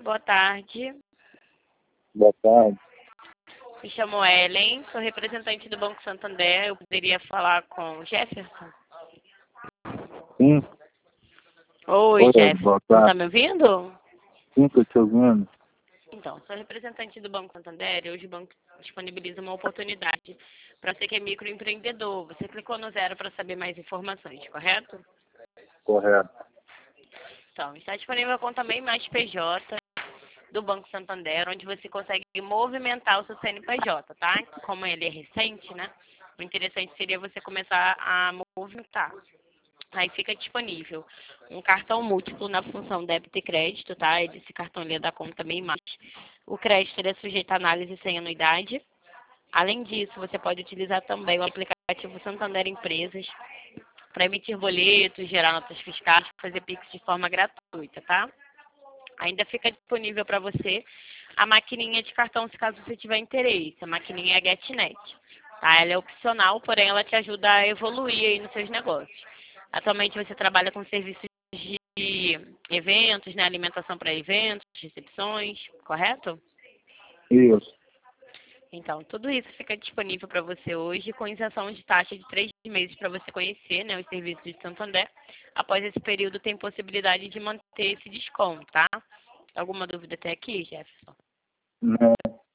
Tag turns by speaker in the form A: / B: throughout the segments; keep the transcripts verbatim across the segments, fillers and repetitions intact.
A: boa tarde.
B: Boa tarde.
A: Me chamo Ellen, sou representante do Banco Santander. Eu poderia falar com o Jefferson?
B: Sim.
A: Oi,
B: Oi,
A: Jefferson.
B: boa
A: Tá
B: tarde.
A: me ouvindo?
B: Sim, tô te ouvindo.
A: Então, sou representante do Banco Santander e hoje o banco disponibiliza uma oportunidade para você que é microempreendedor. Você clicou no zero para saber mais informações, correto?
B: Correto.
A: Então, está disponível a conta MEI mais P J do Banco Santander, onde você consegue movimentar o seu C N P J, tá? Como ele é recente, né? O interessante seria você começar a movimentar. Aí fica disponível um cartão múltiplo na função débito e crédito, tá? Esse cartão ele é da conta MEI mais. O crédito ele é sujeito a análise sem anuidade. Além disso, você pode utilizar também o aplicativo Santander Empresas para emitir boletos, gerar notas fiscais, fazer Pix de forma gratuita, tá? Ainda fica disponível para você a maquininha de cartão, se caso você tiver interesse. A maquininha é a GetNet. Tá? Ela é opcional, porém ela te ajuda a evoluir aí nos seus negócios. Atualmente você trabalha com serviços de eventos, né? Alimentação para eventos, recepções, correto?
B: Isso.
A: Então, tudo isso fica disponível para você hoje, com isenção de taxa de três meses para você conhecer, né, os serviços de Santander. Após esse período, tem possibilidade de manter esse desconto, tá? Alguma dúvida até aqui, Jefferson?
B: Não.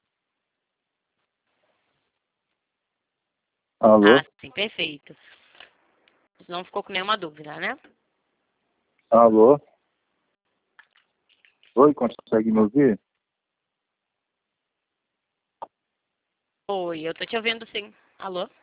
B: Alô?
A: Ah, sim, perfeito. Não ficou com nenhuma dúvida, né?
B: Alô? Oi, consegue me ouvir?
A: Oi, eu tô te ouvindo sim. Alô?